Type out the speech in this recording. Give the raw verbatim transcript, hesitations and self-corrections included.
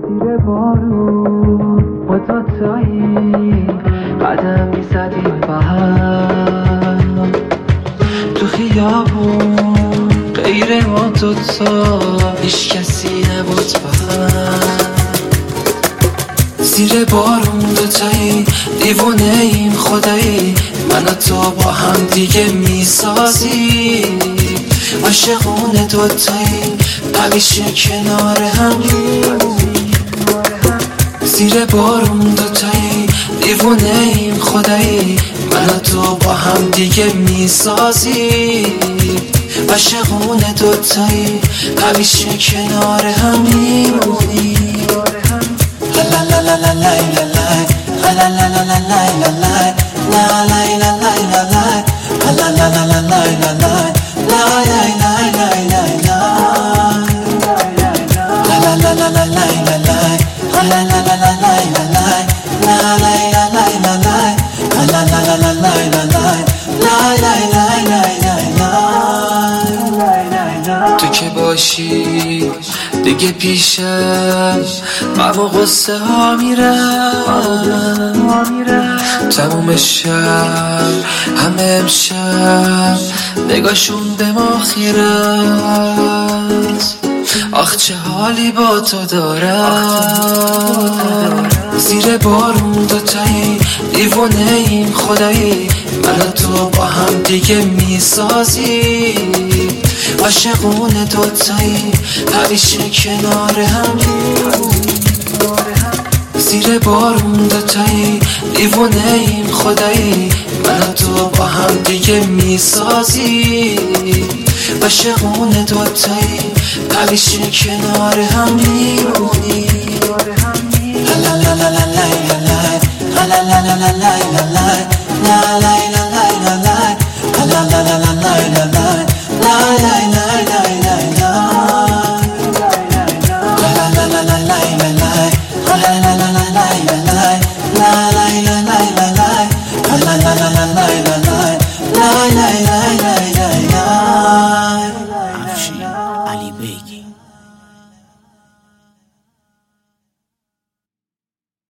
زیر بارون ما دوتایی قدم میزدیم با هم تو خیابون، غیر ما دوتا هیچ کسی نبود با هم. زیر بارون دوتایی دیوونه ایم خدایی، من و تو با هم دیگه میسازی عاشقونه دوتایی همیشه کنار هم. زیر بارون دوتایی دیوونه ایم خدایی، من و تو با هم دیگه میسازی عاشقونه دوتایی همیشه کنار هم میمونی. لا لا لا لا لا لا لا لا لا لا لا لا لا لا لا لا لا تو که باشی دیگه پیشم غم و غصه ها میرم تموم شب همه امشب نگاشون به ما خیره است. آخ چه حالی با تو دارم. زیر بارون دوتایی دیوونه ایم خدایی، من و تو با هم دیگه میسازی عاشقونه دوتایی همیشه کنار هم. زیر بارون دوتایی دیوونه ایم خدایی، من و تو با هم دیگه میسازی عاشقونه دوتایی همیشه کنار هم میمونی. لا لا لا لا لا لا لا لا لا لا لا لا لا لا لا